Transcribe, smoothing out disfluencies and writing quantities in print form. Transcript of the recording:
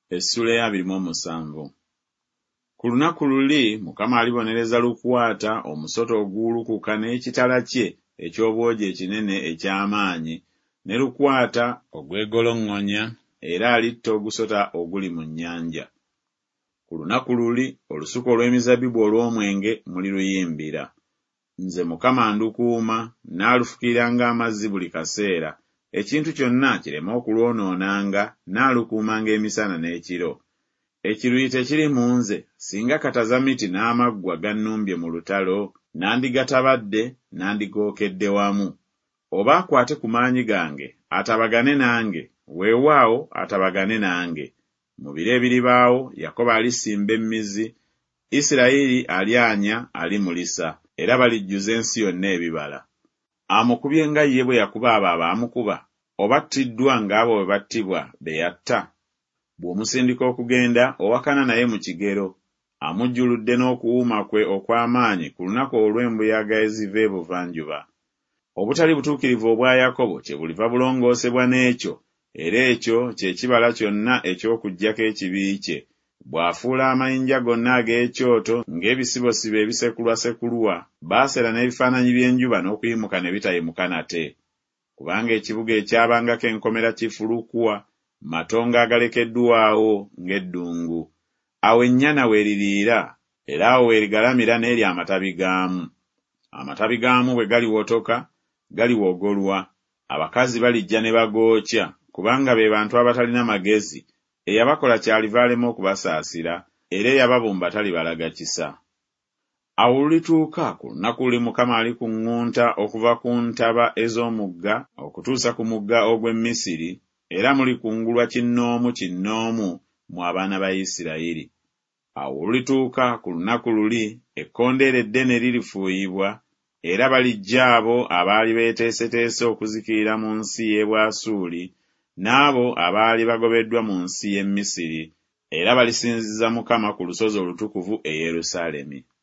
Essula ya 27. Ku lunaku luli Mukama alibonereza Lukwata omusota oguwulukuka n'ekitala kye eky'obwogi ekinene eky'amaanyi, ne Lukwata ogwegolongonya era alitta ogusota oguli mu nnyanja. Ku lunaku luli olusuku olw'emizabbibu olw'omwenge muliruyimbira. Nze Mukama ndukuuma, naalufukirira ng'amazzi buli kaseera, ekintu kyonna kireme okulwonoonanga, naalukuumanga emisana n'ekiro. Ekiruyi tekiri mu nze, singa katazamiti n'amaggwa gannumbye mu lutalo, nandigatabadde, nandigookedde wamu. Oba akwate ku maanyi gange, atabagane nange, weewaawo atabagane nange. Mu biro ebiribaawo, Yakobo alisimba emmizi, Isirayiri alyanya alimulisa, era balijjuza ensi yonna ebibala. Amukubye nga ye bwe yakuba abo abaamukuba, oba attiddwa ng'abo bwe battibwa be yatta? Bw'omusindika okugenda, owakana naye mu kigero, amujjuludde n'okuwuuma kwe okw'amaanyi ku lunaku olw'embuyaga eziva ebuvanjuba. Obutali butuukirivu obwa Yakobo kyebuliva bulongoosebwa n'ekyo, era ekyo kye kibala kyonna eky'okuggyako ekibi kye. Bw'afuula amayinja gonna ag'ekyoto ng'ebisibosibo ebisekulwasekulwa, Baasera n'ebifaananyi by'enjuba n'okuyimuka ne bitayimuka nate. Kubanga ekibuga ekyabangako enkomera kifulukwa, matongo agalekeddwawo ng'eddungu. Awo ennyana weeririira, era awo weerigalamira n'eri amatabi gaamu. Amatabi gaamu bwe galiwotoka, galiwogolwa, abakazi balijja ne bagookya, kubanga be bantu abatalina magezi, eyabakola kyaliva alema okubasaasira, era eyababumba talibalaga kisa. Awo olulituuka ku lunaku luli Mukama alikuŋŋunta okuva ku ntaba ez'omugga okutuusa ku mugga ogw'e Misiri, era mulikungulwa kinnoomu kinnoomu mu abaana ba Isirayiri. Awo olulituuka ku lunaku luli ekkondeere eddene lirifuuyibwa, era balijja abo abaali beeteeseteese okuzikirira mu nsi y'e Bwasuli, n'abo abaali bagobeddwa mu nsi y'e Misiri, era balisinziza Mukama ku lusozi olutukuvu e Yerusaalemi.